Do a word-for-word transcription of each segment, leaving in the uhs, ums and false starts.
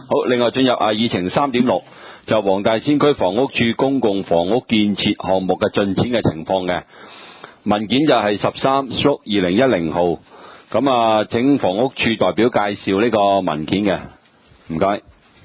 好，另外進入啊議程三點六，就黃大仙區房屋處公共房屋建設項目嘅進展嘅情況嘅文件就係十三/二零一零號，咁啊請房屋處代表介紹呢個文件嘅，唔該。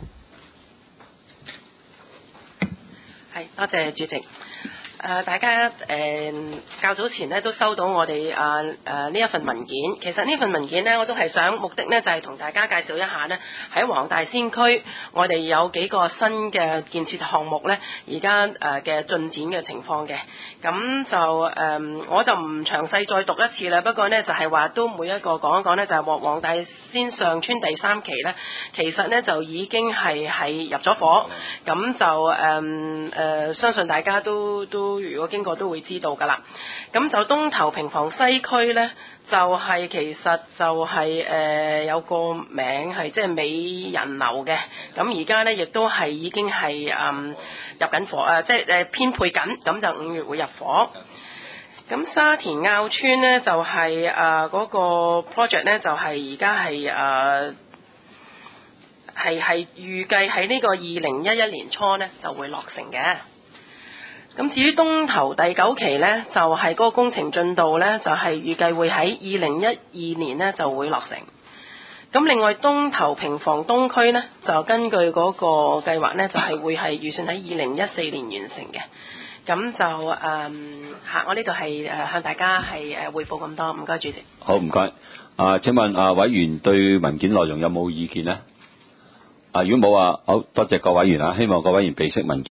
係，多謝主席。誒、呃，大家誒、呃、較早前咧都收到我哋啊誒呢一份文件。其實呢份文件呢，我都係想目的呢，就係、是、同大家介紹一下呢，喺黃大仙區我哋有幾個新嘅建設項目呢，而家誒嘅進展嘅情況嘅。咁就誒、呃，我就唔詳細再讀一次啦。不過呢，就係、是、話都每一個講一講呢，就係、是、黃大仙上村第三期呢，其實呢，就已經係係入咗伙。咁就誒誒、呃，相信大家都都。如果經過都會知道㗎啦。咁就東頭平房西區呢，就係、是、其實就係、是、誒、呃、有個名係即係美人樓嘅。咁而家呢，亦都係已經係誒、嗯、入緊伙啊，即係誒編配緊。咁就五月會入伙。咁沙田坳村呢，就係誒嗰個 project 呢，就係而家係誒係係預計喺呢個二零一一年初呢就會落成嘅。咁至於東頭第九期呢，就係、是、嗰個工程進度呢，就係、是、預計會喺二零一二年呢就會落成。咁另外東頭平房東區呢，就根據嗰個計劃呢，就係、是、會係預算喺二零一四年完成嘅。咁就誒嚇，我呢度係誒向大家係誒彙報咁多，唔該主席。 好，唔該。啊，請問啊委員對文件內容有冇意見呢？啊，如果冇啊，好多謝各委員啊，希望各委員備悉文件。